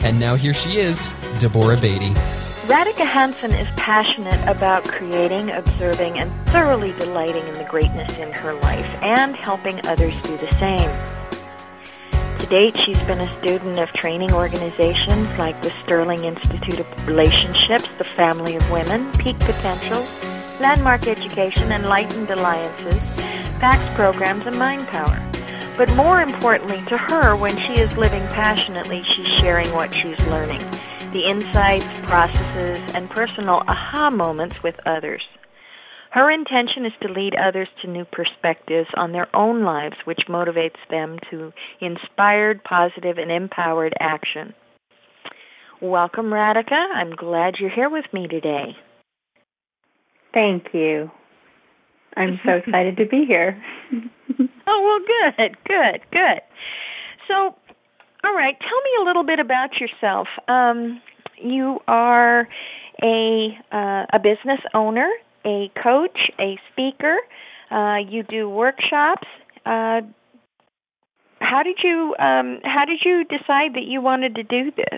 And now here she is, Deborah Beatty. Radhika Hansen is passionate about creating, observing, and thoroughly delighting in the greatness in her life and helping others do the same. To date, she's been a student of training organizations like the Sterling Institute of Relationships, the Family of Women, Peak Potential, Landmark Education, Enlightened Alliances, PAX programs, and Mind Power. But more importantly to her, when she is living passionately, she's sharing what she's learning, the insights, processes, and personal aha moments with others. Her intention is to lead others to new perspectives on their own lives, which motivates them to inspired, positive, and empowered action. Welcome, Radhika. I'm glad you're here with me today. Thank you. I'm so excited to be here. Oh, well, good. So, all right, tell me a little bit about yourself. You are a business owner, a coach, a speaker. You do workshops. How did you decide that you wanted to do this?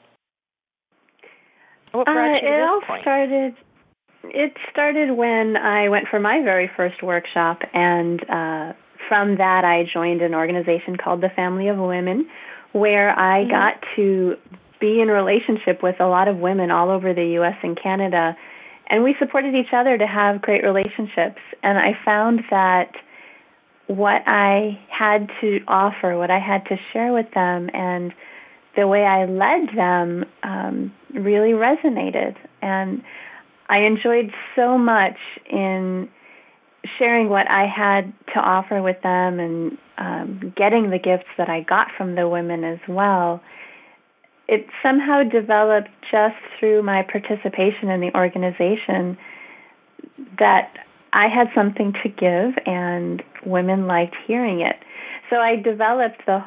What brought you to this point? It started when I went for my very first workshop, and from that I joined an organization called the Family of Women, where I got to be in a relationship with a lot of women all over the U.S. and Canada, and we supported each other to have great relationships. And I found that what I had to offer, what I had to share with them, and the way I led them really resonated. And I enjoyed so much in sharing what I had to offer with them and getting the gifts that I got from the women as well. It somehow developed just through my participation in the organization that I had something to give and women liked hearing it. So I developed the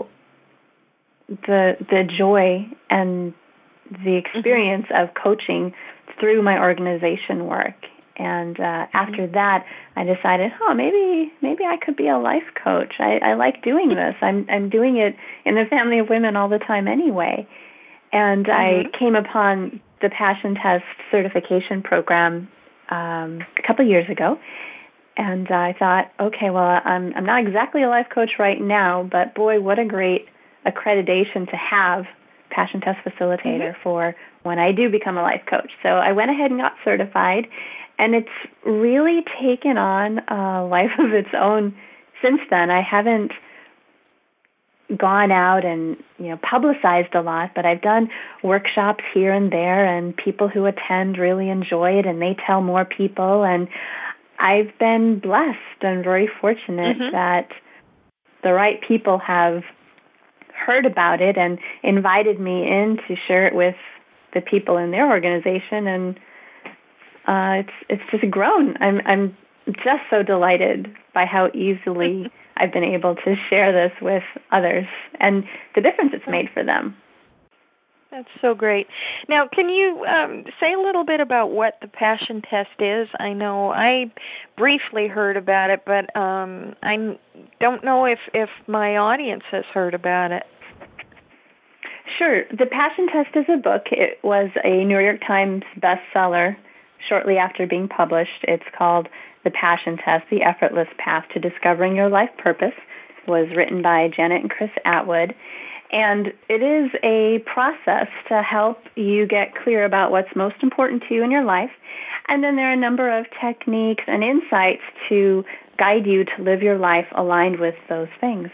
joy and the experience of coaching through my organization work. And after that, I decided, maybe I could be a life coach. I like doing this. I'm doing it in the Family of Women all the time anyway. And I came upon the Passion Test certification program a couple of years ago. And I thought, okay, well, I'm not exactly a life coach right now, but boy, what a great accreditation to have, Passion Test facilitator, for when I do become a life coach. So I went ahead and got certified, and it's really taken on a life of its own since then. I haven't gone out and publicized a lot, but I've done workshops here and there, and people who attend really enjoy it, and they tell more people. And I've been blessed and very fortunate that the right people have heard about it and invited me in to share it with the people in their organization, and it's just grown. I'm just so delighted by how easily I've been able to share this with others and the difference it's made for them. That's so great. Now, can you say a little bit about what the Passion Test is? I know I briefly heard about it, but I don't know if my audience has heard about it. Sure. The Passion Test is a book. It was a New York Times bestseller shortly after being published. It's called The Passion Test, The Effortless Path to Discovering Your Life Purpose. It was written by Janet and Chris Atwood. And it is a process to help you get clear about what's most important to you in your life. And then there are a number of techniques and insights to guide you to live your life aligned with those things.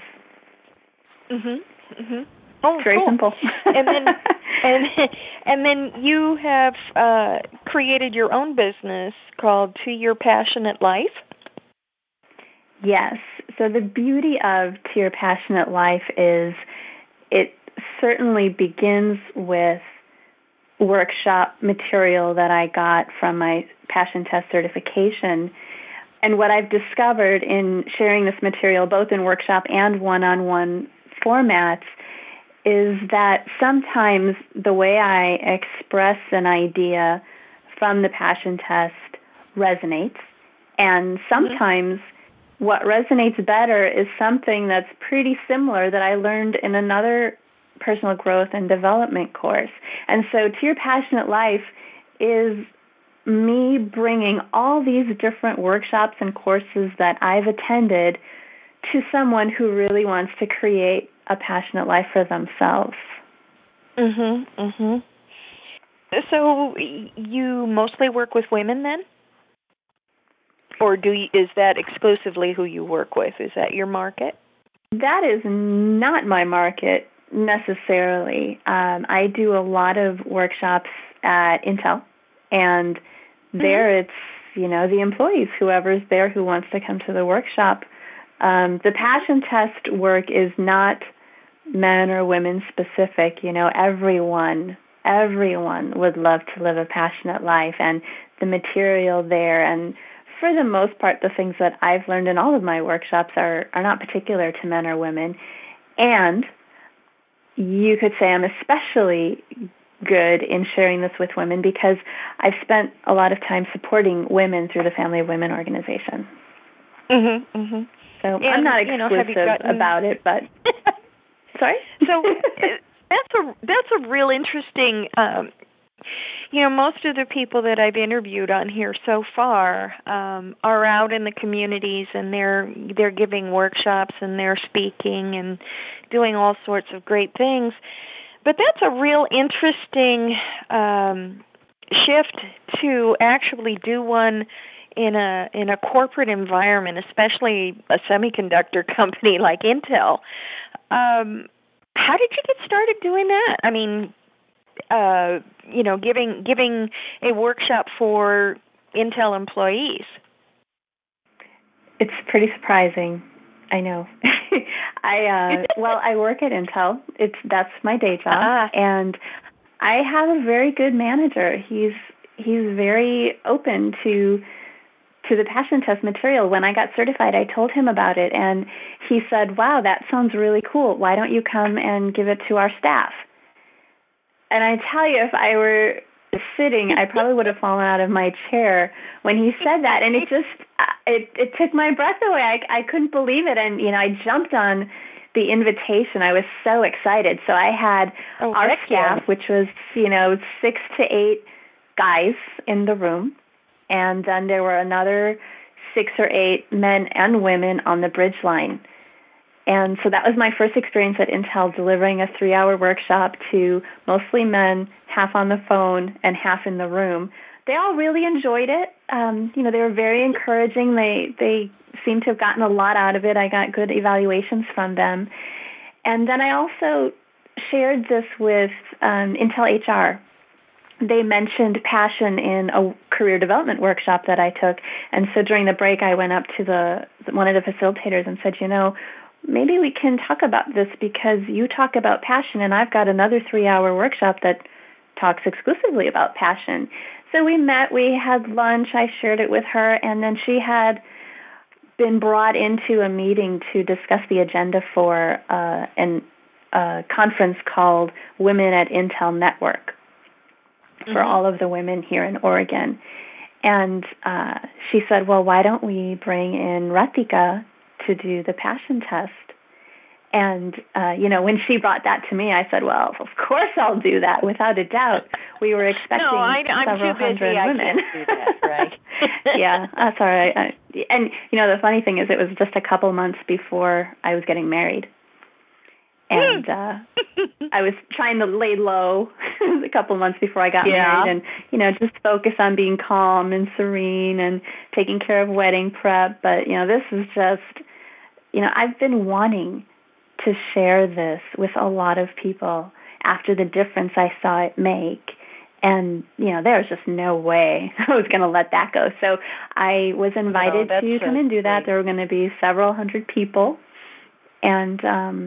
Oh, it's very simple. and then you have created your own business called To Your Passionate Life. Yes. So the beauty of To Your Passionate Life is it certainly begins with workshop material that I got from my Passion Test certification. And what I've discovered in sharing this material, both in workshop and one-on-one formats, is that sometimes the way I express an idea from the Passion Test resonates, and sometimes what resonates better is something that's pretty similar that I learned in another personal growth and development course. And so To Your Passionate Life is me bringing all these different workshops and courses that I've attended to someone who really wants to create a passionate life for themselves. So you mostly work with women then? Or is that exclusively who you work with? Is that your market? That is not my market necessarily. I do a lot of workshops at Intel, and there it's, the employees, whoever's there who wants to come to the workshop. The passion test work is not men or women specific. Everyone would love to live a passionate life, and the material there, and for the most part, the things that I've learned in all of my workshops are not particular to men or women. And you could say I'm especially good in sharing this with women because I've spent a lot of time supporting women through the Family of Women organization. So I'm not exclusive about it, but sorry. So that's a real interesting. Most of the people that I've interviewed on here so far are out in the communities, and they're giving workshops and they're speaking and doing all sorts of great things. But that's a real interesting shift to actually do one in a corporate environment, especially a semiconductor company like Intel. How did you get started doing that? I mean, giving a workshop for Intel employees. It's pretty surprising. I know. I work at Intel. That's my day job, and I have a very good manager. He's very open to the passion test material. When I got certified, I told him about it, and he said, "Wow, that sounds really cool. Why don't you come and give it to our staff?" And I tell you, if I were sitting, I probably would have fallen out of my chair when he said that, and it took my breath away. I couldn't believe it, and I jumped on the invitation. I was so excited. So I had our staff, which was 6 to 8 guys in the room, and then there were another 6 or 8 men and women on the bridge line. And so that was my first experience at Intel, delivering a 3-hour workshop to mostly men, half on the phone and half in the room. They all really enjoyed it. They were very encouraging. They seemed to have gotten a lot out of it. I got good evaluations from them. And then I also shared this with Intel HR. They mentioned passion in a career development workshop that I took. And so during the break, I went up to one of the facilitators and said, maybe we can talk about this because you talk about passion, and I've got another 3-hour workshop that talks exclusively about passion. So we met, we had lunch, I shared it with her, and then she had been brought into a meeting to discuss the agenda for a conference called Women at Intel Network for all of the women here in Oregon. And she said, well, why don't we bring in Ratika to do the passion test? And, when she brought that to me, I said, well, of course I'll do that, without a doubt. We were expecting several hundred women. I can't do that, right? Yeah, that's all right. And, the funny thing is it was just a couple months before I was getting married. And I was trying to lay low a couple months before I got married and, just focus on being calm and serene and taking care of wedding prep. But, this is just, I've been wanting to share this with a lot of people after the difference I saw it make. And, there was just no way I was going to let that go. So I was invited to come and do that. There were going to be several hundred people. And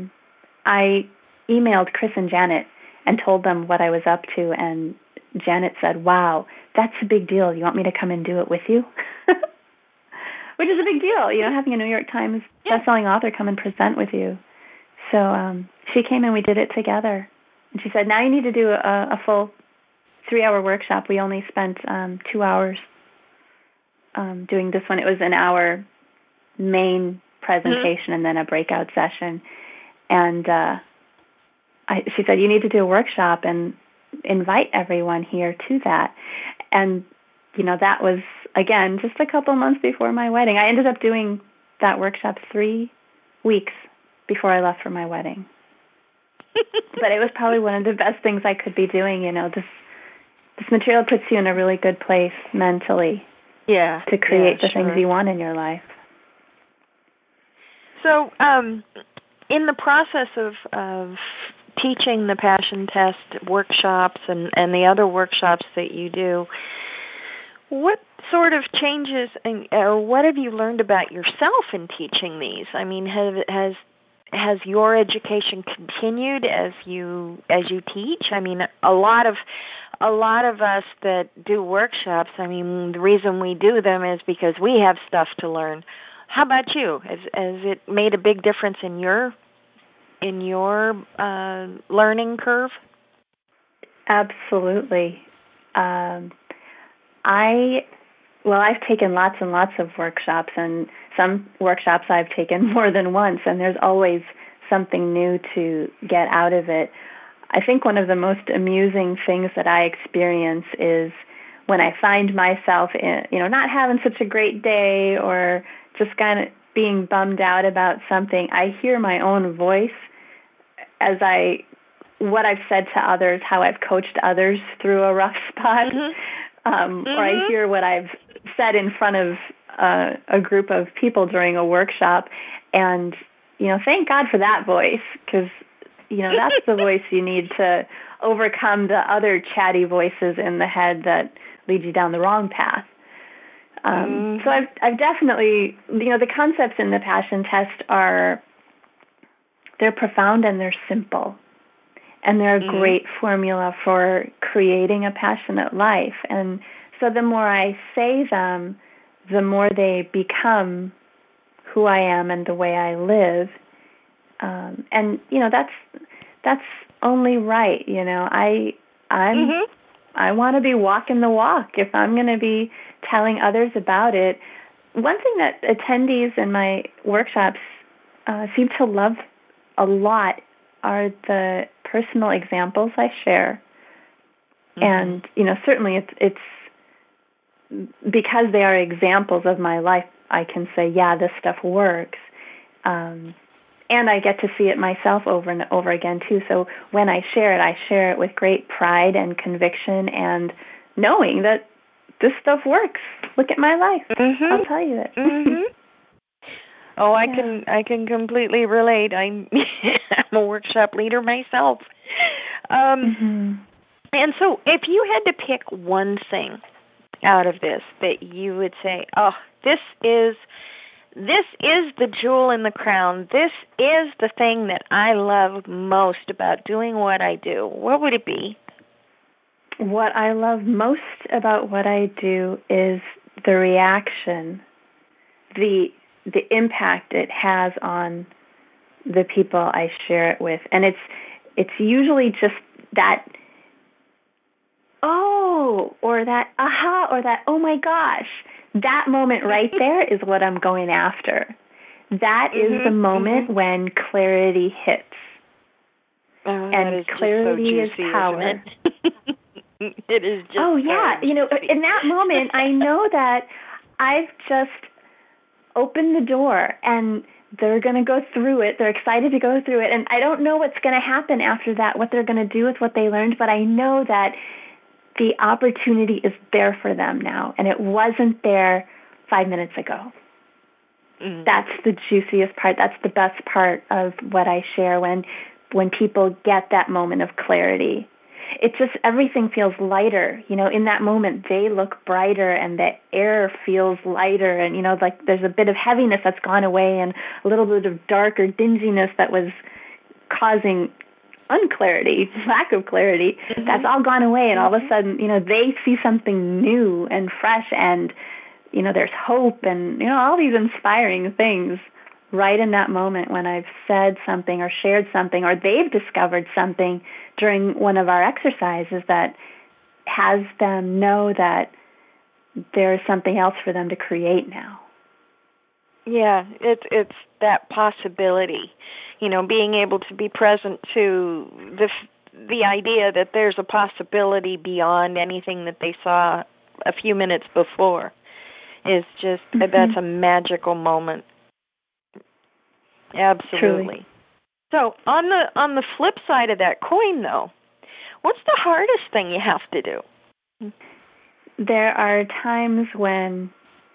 I emailed Chris and Janet and told them what I was up to. And Janet said, wow, that's a big deal. You want me to come and do it with you? Which is a big deal, having a New York Times bestselling author come and present with you. So she came and we did it together. And she said, now you need to do a full 3-hour workshop. We only spent 2 hours doing this one. It was an hour main presentation and then a breakout session. And she said, you need to do a workshop and invite everyone here to that. And, that was, again, just a couple months before my wedding. I ended up doing that workshop 3 weeks before I left for my wedding. But it was probably one of the best things I could be doing. This material puts you in a really good place mentally to create the things you want in your life. So in the process of teaching the Passion Test workshops and the other workshops that you do, what sort of changes or what have you learned about yourself in teaching these? I mean, has your education continued as you teach? I mean, a lot of us that do workshops, I mean, the reason we do them is because we have stuff to learn. How about you? Has it made a big difference in your learning curve? Absolutely. I've taken lots and lots of workshops, and some workshops I've taken more than once, and there's always something new to get out of it. I think one of the most amusing things that I experience is when I find myself not having such a great day or just kind of being bummed out about something. I hear my own voice as what I've said to others, how I've coached others through a rough spot. Or I hear what I've said in front of a group of people during a workshop, and thank God for that voice, because that's the voice you need to overcome the other chatty voices in the head that lead you down the wrong path. So I've definitely, the concepts in the Passion Test they're profound and they're simple. And they're a great formula for creating a passionate life. And so the more I say them, the more they become who I am and the way I live. And that's only right. I want to be walking the walk. If I'm going to be telling others about it, one thing that attendees in my workshops seem to love a lot are the personal examples I share. And, certainly it's because they are examples of my life, I can say, yeah, this stuff works. And I get to see it myself over and over again, too. So when I share it with great pride and conviction and knowing that this stuff works. Look at my life. I'll tell you that. Oh, I can completely relate. I'm a workshop leader myself. And so if you had to pick one thing out of this that you would say, oh, this is the jewel in the crown. This is the thing that I love most about doing what I do, what would it be? What I love most about what I do is the reaction, the impact it has on the people I share it with. And it's usually just that, oh, or that aha, or that, oh my gosh. That moment right there is what I'm going after. That is the moment when clarity hits. And clarity is power. It is just in that moment, I know that I've just opened the door and they're going to go through it. They're excited to go through it. And I don't know what's going to happen after that, what they're going to do with what they learned, but I know that the opportunity is there for them now, and it wasn't there 5 minutes ago. That's the juiciest part. That's the best part of what I share when people get that moment of clarity. It just, everything feels lighter. In that moment, they look brighter and the air feels lighter, and, like there's a bit of heaviness that's gone away and a little bit of dark or dinginess that was causing unclarity, lack of clarity, that's all gone away, and all of a sudden, they see something new and fresh, and, there's hope and, all these inspiring things right in that moment when I've said something or shared something, or they've discovered something during one of our exercises that has them know that there's something else for them to create now. Yeah, it's that possibility, being able to be present to the idea that there's a possibility beyond anything that they saw a few minutes before is just that's a magical moment. Absolutely. Truly. So on the flip side of that coin, though, what's the hardest thing you have to do? There are times when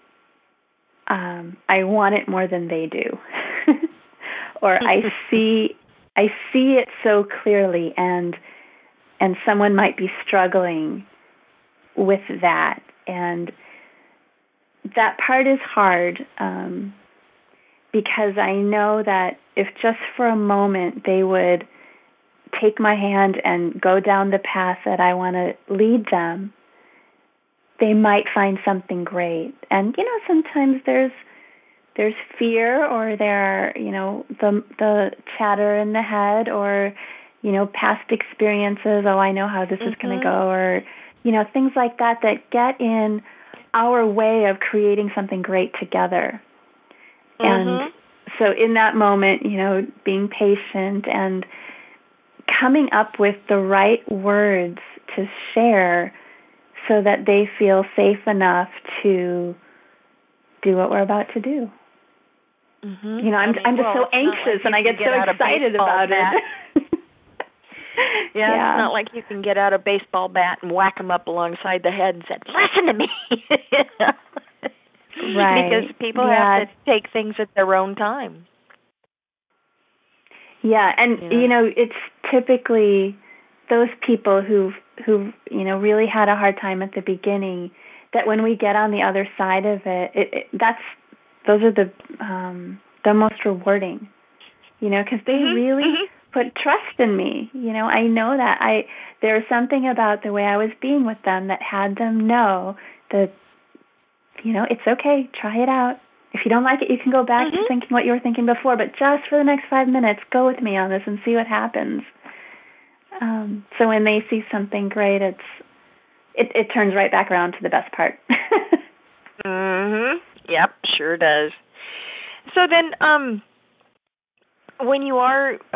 I want it more than they do, or I see it so clearly, and someone might be struggling with that, and that part is hard because I know that if just for a moment they would take my hand and go down the path that I want to lead them, they might find something great. And sometimes there's fear, or there are the chatter in the head, or past experiences. Oh, I know how this is going to go, or things like that get in our way of creating something great together. And so in that moment, being patient and coming up with the right words to share so that they feel safe enough to do what we're about to do. I'm just so anxious, and I get so excited about it. Yeah, it's not like you can get out a baseball bat and whack them up alongside the head and say, "Listen to me." Right. Because people have to take things at their own time. Yeah, and it's typically those people who really had a hard time at the beginning, that when we get on the other side of it, those are the most rewarding, because they really put trust in me. I know that there was something about the way I was being with them that had them know that, it's okay, try it out. If you don't like it, you can go back to thinking what you were thinking before, but just for the next 5 minutes, go with me on this and see what happens. So when they see something great, it turns right back around to the best part. Yep, sure does. So then, when you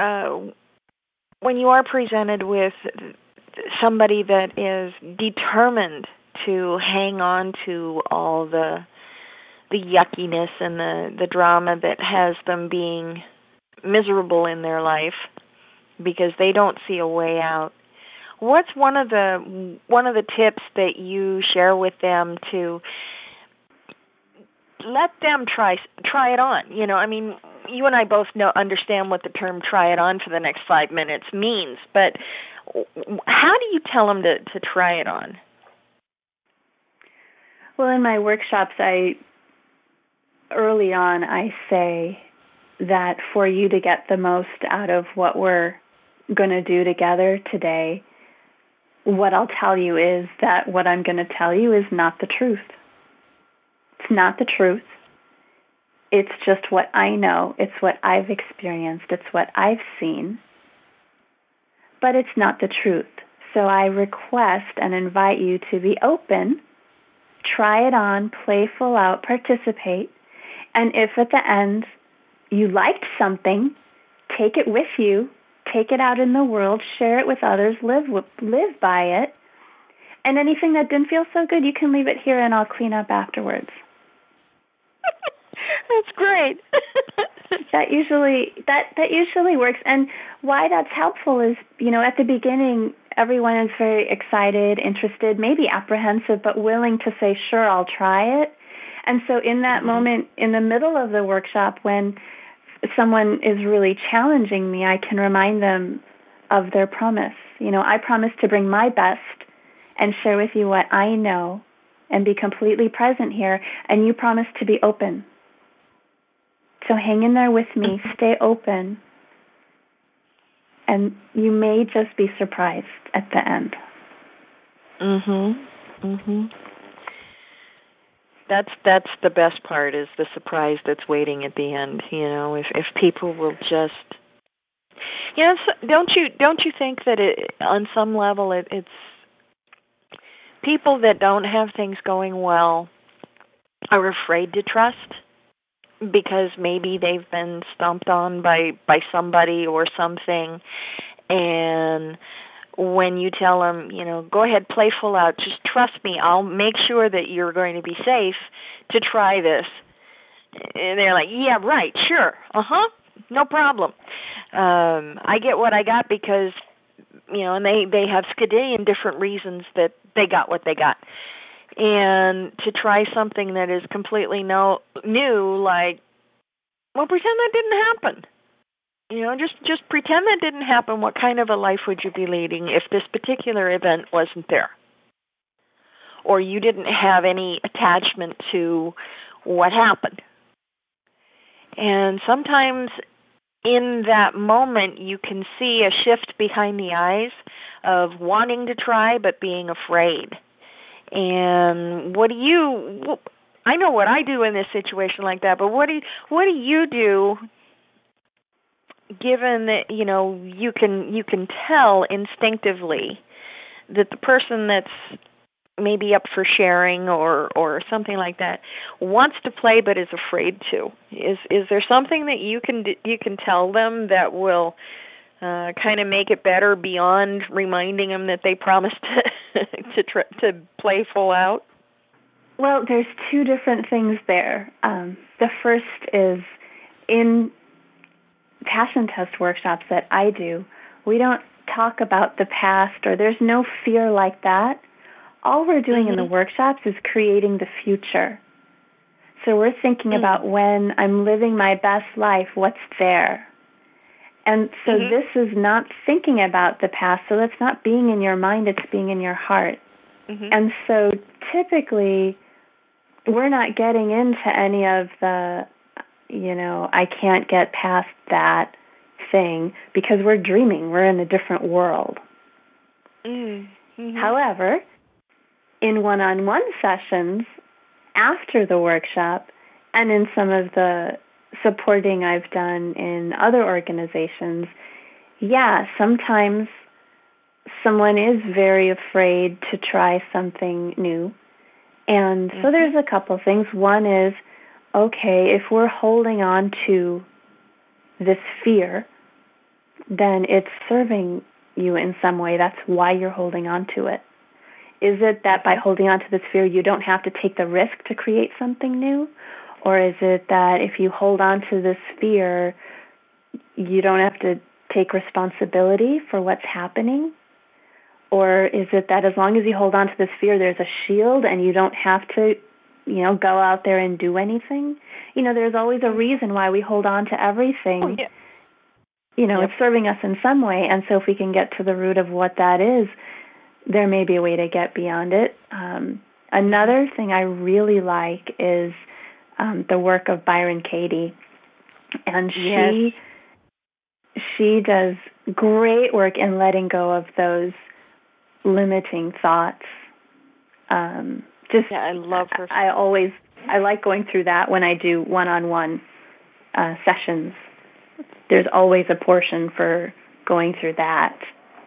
are presented with somebody that is determined to hang on to all the yuckiness and the drama that has them being miserable in their life because they don't see a way out, what's one of the tips that you share with them to let them try it on? You and I both understand what the term "try it on" for the next 5 minutes means, but how do you tell them to try it on? Well, in my workshops, early on I say that for you to get the most out of what we're going to do together today, what I'll tell you is that what I'm going to tell you is not the truth. It's not the truth. It's just what I know. It's what I've experienced. It's what I've seen. But it's not the truth. So I request and invite you to be open, try it on, play full out, participate, and if at the end you liked something, take it with you, take it out in the world, share it with others, live by it. And anything that didn't feel so good, you can leave it here and I'll clean up afterwards. That's great. That usually works. And why that's helpful is, at the beginning, everyone is very excited, interested, maybe apprehensive, but willing to say, sure, I'll try it. And so in that moment, in the middle of the workshop, when someone is really challenging me, I can remind them of their promise. I promise to bring my best and share with you what I know and be completely present here, and you promise to be open. So hang in there with me, stay open, and you may just be surprised at the end. That's the best part, is the surprise that's waiting at the end. If people will just, don't you think that on some level it's people that don't have things going well are afraid to trust, because maybe they've been stomped on by somebody or something, and when you tell them, go ahead, play full out, just trust me, I'll make sure that you're going to be safe to try this. And they're like, yeah, right, sure, no problem. I get what I got because, and they have skadillion different reasons that they got what they got. And to try something that is completely new, like, well, pretend that didn't happen. Just pretend that didn't happen. What kind of a life would you be leading if this particular event wasn't there? Or you didn't have any attachment to what happened. And sometimes in that moment you can see a shift behind the eyes of wanting to try but being afraid. And I know what I do in this situation like that, but what do you do given that, you can tell instinctively that the person that's maybe up for sharing or something like that wants to play but is afraid to? Is there something that you can tell them that will kind of make it better beyond reminding them that they promised to play full out? Well, there's two different things there. The first is in passion test workshops that I do, we don't talk about the past, or there's no fear like that. All we're doing in the workshops is creating the future. So we're thinking about when I'm living my best life, what's there? And so this is not thinking about the past, so that's not being in your mind, it's being in your heart. And so typically we're not getting into any of the, I can't get past that thing, because we're dreaming. We're in a different world. However, in one-on-one sessions after the workshop and in some of the supporting I've done in other organizations, sometimes someone is very afraid to try something new. And so there's a couple things. One is, okay, if we're holding on to this fear, then it's serving you in some way. That's why you're holding on to it. Is it that by holding on to this fear, you don't have to take the risk to create something new? Or is it that if you hold on to this fear, you don't have to take responsibility for what's happening? Or is it that as long as you hold on to this fear, there's a shield and you don't have to, go out there and do anything? There's always a reason why we hold on to everything. It's serving us in some way. And so if we can get to the root of what that is, there may be a way to get beyond it. Another thing I really like is the work of Byron Katie. And she does great work in letting go of those limiting thoughts. I love her. I like going through that when I do one-on-one sessions. There's always a portion for going through that.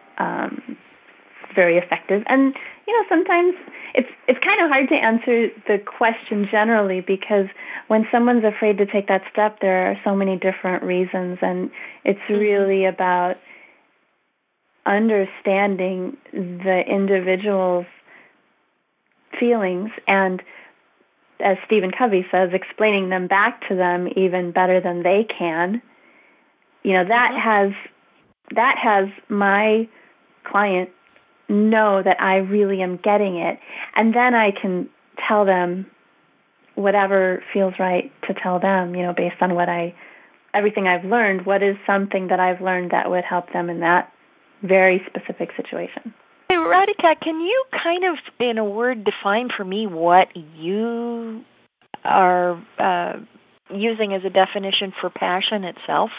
Very effective. And, sometimes it's kind of hard to answer the question generally, because when someone's afraid to take that step, there are so many different reasons, and it's really about understanding the individual's feelings and, as Stephen Covey says, explaining them back to them even better than they can. That has my client know that I really am getting it, and then I can tell them whatever feels right to tell them, based on everything I've learned. What is something that I've learned that would help them in that very specific situation? Hey, Radhika, can you kind of, in a word, define for me what you are using as a definition for passion itself?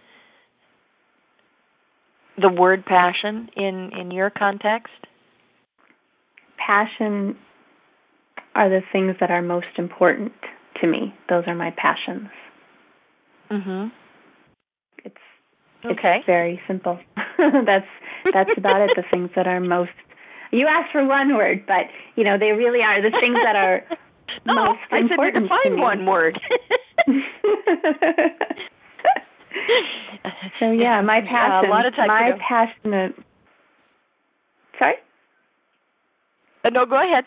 The word passion in your context? Passion are the things that are most important to me. Those are my passions. It's very simple. That's about it. The things that are most. You asked for one word, but they really are the things that are most important. I said to define one word. So yeah, my passion. A lot of times, my passionate. Sorry. No, go ahead.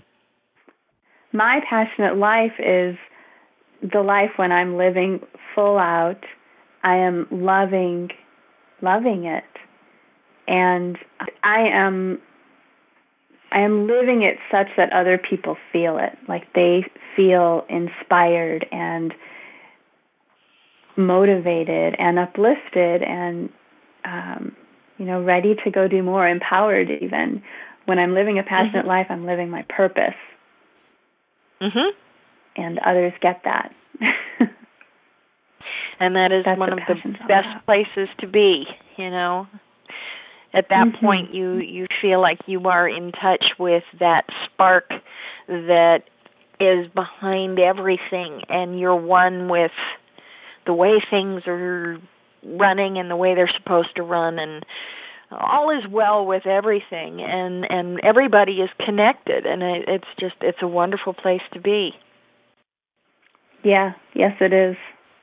My passionate life is the life when I'm living full out. I am loving it, and I am living it such that other people feel it, like they feel inspired and motivated and uplifted and ready to go do more, empowered even. When I'm living a passionate life, I'm living my purpose. And others get that. And that is one of the best places to be, At that point, you feel like you are in touch with that spark that is behind everything, and you're one with the way things are running and the way they're supposed to run, and all is well with everything, and everybody is connected, and it's a wonderful place to be. Yeah, yes it is.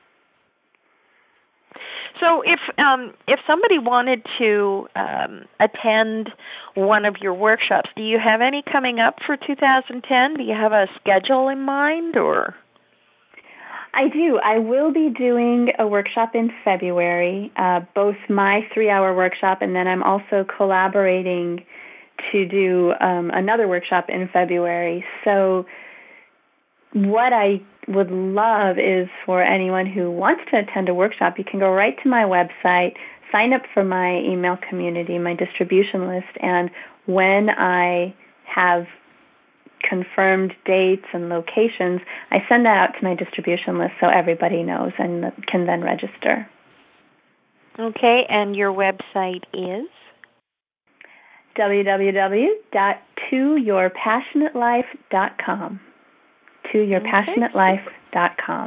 So if somebody wanted to attend one of your workshops, do you have any coming up for 2010? Do you have a schedule in mind, or? I do. I will be doing a workshop in February, both my 3-hour workshop, and then I'm also collaborating to do another workshop in February. So what I would love is for anyone who wants to attend a workshop, you can go right to my website, sign up for my email community, my distribution list, and when I have confirmed dates and locations, I send that out to my distribution list so everybody knows and can then register. Okay, and your website is? www.toyourpassionatelife.com. toyourpassionatelife.com.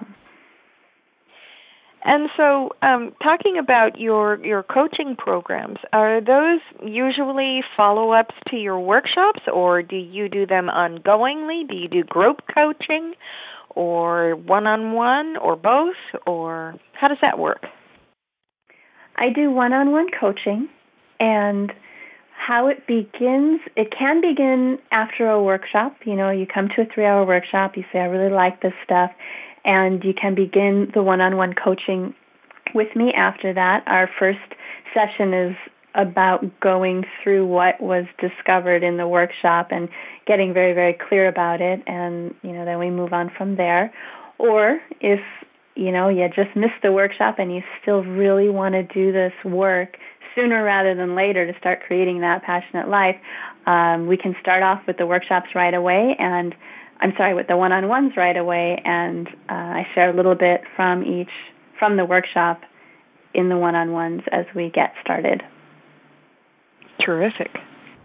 And so, talking about your coaching programs, are those usually follow-ups to your workshops, or do you do them ongoingly? Do you do group coaching, or one-on-one, or both, or how does that work? I do one-on-one coaching, and how it begins, it can begin after a workshop. You come to a 3-hour workshop, you say, I really like this stuff, and you can begin the one-on-one coaching with me after that. Our first session is about going through what was discovered in the workshop and getting very, very clear about it, and then we move on from there. Or if you just missed the workshop and you still really want to do this work sooner rather than later to start creating that passionate life, we can start off with the workshops right away, with the one-on-ones right away, and I share a little bit from the workshop in the one-on-ones as we get started. Terrific.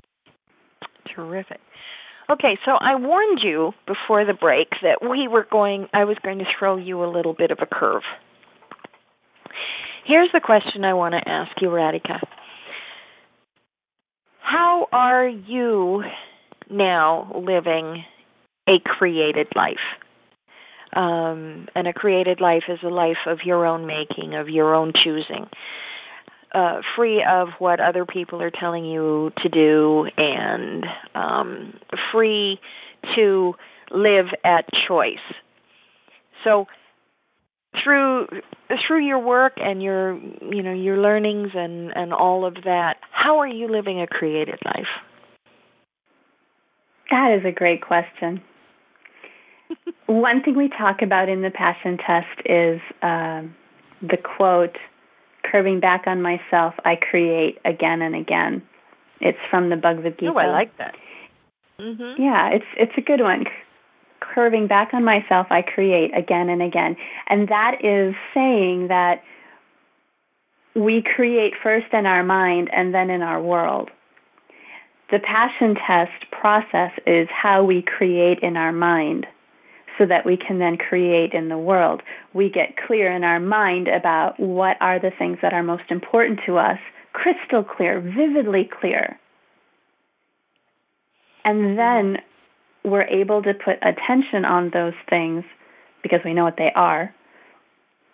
Okay, so I warned you before the break that I was going to throw you a little bit of a curve. Here's the question I want to ask you, Radhika. How are you now living a created life? And a created life is a life of your own making, of your own choosing, free of what other people are telling you to do, and free to live at choice. So through your work and your learnings and all of that, how are you living a created life? That is a great question. One thing we talk about in the Passion Test is the quote, "Curving back on myself, I create again and again." It's from the Bhagavad Gita. Oh, I like that. Mm-hmm. Yeah, it's a good one. Curving back on myself, I create again and again. And that is saying that we create first in our mind and then in our world. The Passion Test process is how we create in our mind so that we can then create in the world. We get clear in our mind about what are the things that are most important to us, crystal clear, vividly clear. And then we're able to put attention on those things because we know what they are,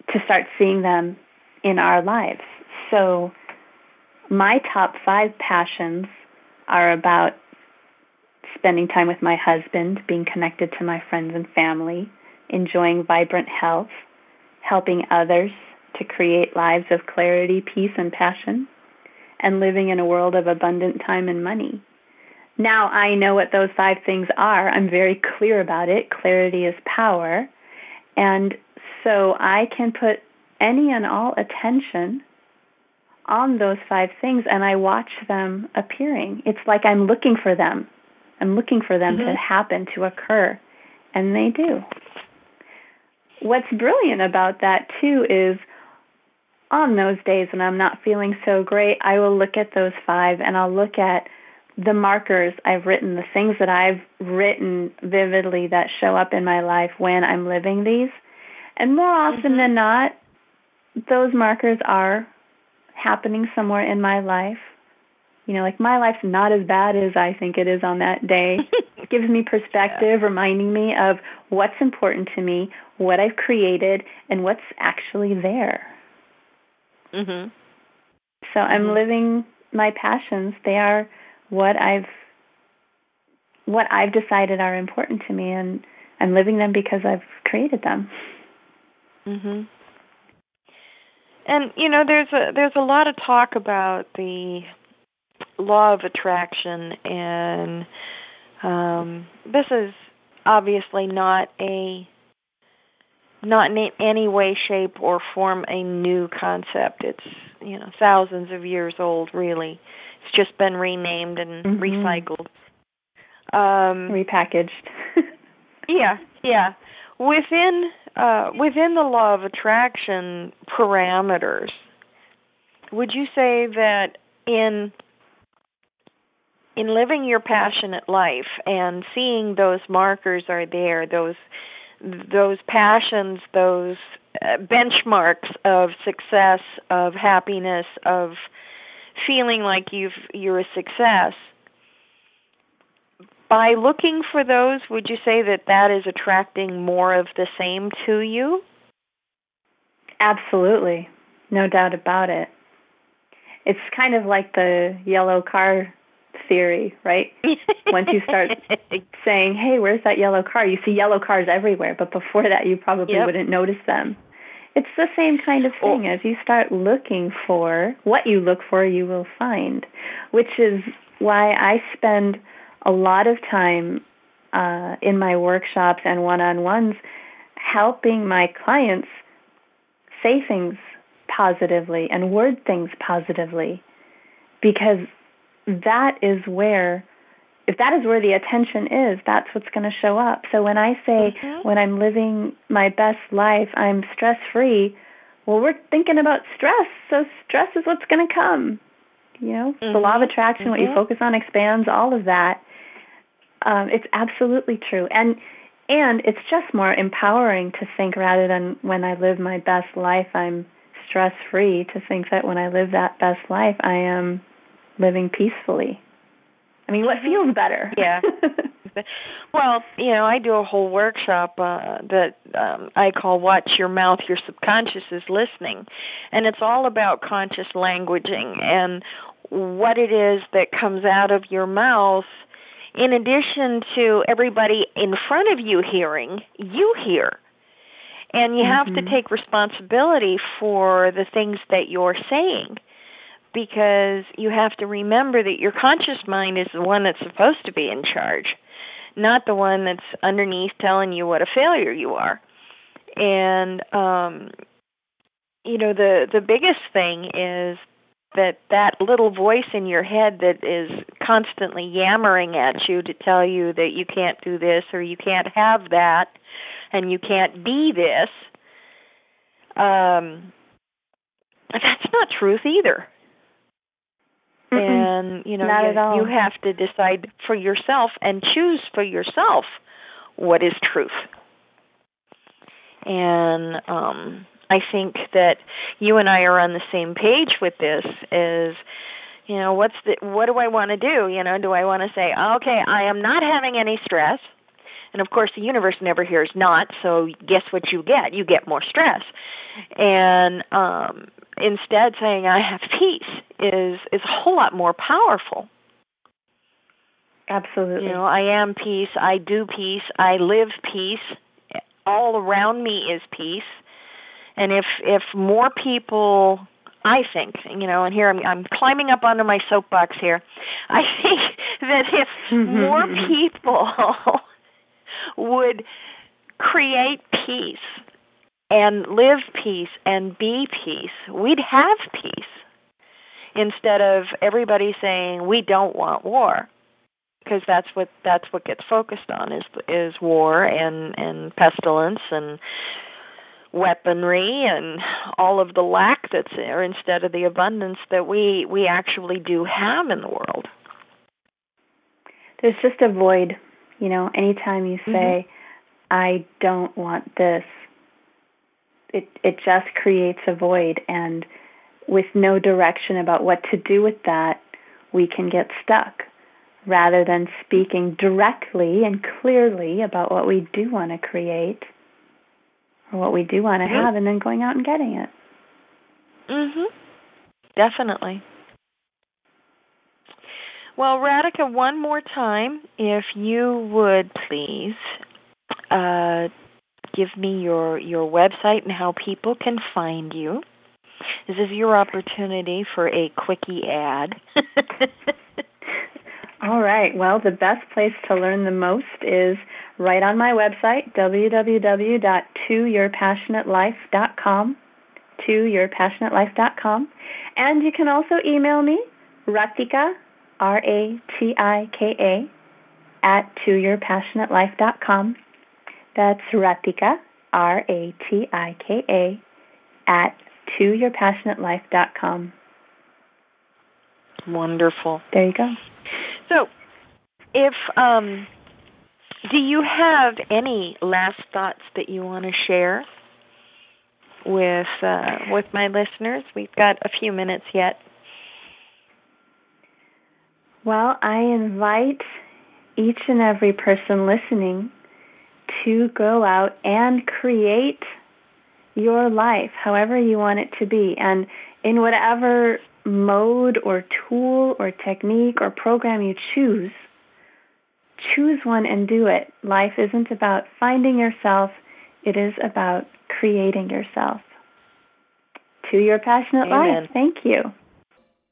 to start seeing them in our lives. So my top 5 passions are about spending time with my husband, being connected to my friends and family, enjoying vibrant health, helping others to create lives of clarity, peace, and passion, and living in a world of abundant time and money. Now I know what those 5 things are. I'm very clear about it. Clarity is power. And so I can put any and all attention on those 5 things, and I watch them appearing. It's like I'm looking for them. I'm looking for them to happen, to occur, and they do. What's brilliant about that, too, is on those days when I'm not feeling so great, I will look at those 5, and I'll look at the markers I've written, the things that I've written vividly that show up in my life when I'm living these. And more often than not, those markers are happening somewhere in my life. You know, like my life's not as bad as I think it is on that day. It gives me perspective, reminding me of what's important to me, what I've created, and what's actually there. So I'm living my passions. They are what I've decided are important to me, and I'm living them because I've created them. And you know, there's a lot of talk about the law of attraction, and this is obviously not in any way, shape, or form a new concept. It's, you know, thousands of years old, really. It's just been renamed and recycled. Repackaged. Yeah. Within the law of attraction parameters, would you say that in living your passionate life and seeing those markers are there, those passions, those benchmarks of success, of happiness, of feeling like you're a success, by looking for those, would you say that is attracting more of the same to you? Absolutely. No doubt about it. It's kind of like the yellow car theory, right? Once you start saying, hey, where's that yellow car? You see yellow cars everywhere, but before that you probably wouldn't notice them. It's the same kind of thing. As you start looking for what you look for, you will find, which is why I spend a lot of time in my workshops and one-on-ones helping my clients say things positively and word things positively, because that is where, if that is where the attention is, that's what's going to show up. So when I say, when I'm living my best life, I'm stress-free, well, we're thinking about stress, so stress is what's going to come. You know, the law of attraction, what you focus on expands, all of that. It's absolutely true. And it's just more empowering to think, rather than when I live my best life, I'm stress-free, to think that when I live that best life, I am living peacefully. I mean, what feels better? Yeah. Well, you know, I do a whole workshop that I call Watch Your Mouth, Your Subconscious is Listening. And it's all about conscious languaging and what it is that comes out of your mouth. In addition to everybody in front of you hearing, you hear. And you have to take responsibility for the things that you're saying, because you have to remember that your conscious mind is the one that's supposed to be in charge, not the one that's underneath telling you what a failure you are. And, you know, the biggest thing is that little voice in your head that is constantly yammering at you to tell you that you can't do this or you can't have that and you can't be this, that's not truth either. And, you know, you have to decide for yourself and choose for yourself what is truth. And I think that you and I are on the same page with this. Is, you know, what do I want to do? You know, do I want to say, okay, I am not having any stress? And of course, the universe never hears not. So guess what you get? You get more stress. And instead saying I have peace is a whole lot more powerful. Absolutely. You know, I am peace, I do peace, I live peace. All around me is peace. And if more people, I think, you know, and here I'm climbing up onto my soapbox here. I think that if more people would create peace and live peace and be peace, we'd have peace. Instead of everybody saying we don't want war, because that's what gets focused on is war and pestilence and weaponry and all of the lack that's there, instead of the abundance that we actually do have in the world. There's just a void, you know, anytime you say, I don't want this, it just creates a void, and with no direction about what to do with that, we can get stuck, rather than speaking directly and clearly about what we do want to create or what we do want to have, and then going out and getting it. Definitely. Well, Radhika, one more time, if you would please give me your website and how people can find you. This is your opportunity for a quickie ad. All right. Well, the best place to learn the most is right on my website, www.toyourpassionatelife.com, toyourpassionatelife.com. And you can also email me, Ratika, Ratika, at toyourpassionatelife.com. That's Ratika, Ratika, at toyourpassionatelife.com. Wonderful. There you go. So, if do you have any last thoughts that you want to share with my listeners? We've got a few minutes yet. Well, I invite each and every person listening to go out and create your life however you want it to be, and in whatever mode or tool or technique or program you choose one and do it. Life isn't about finding yourself, it is about creating yourself. To your passionate Amen. life. Thank you.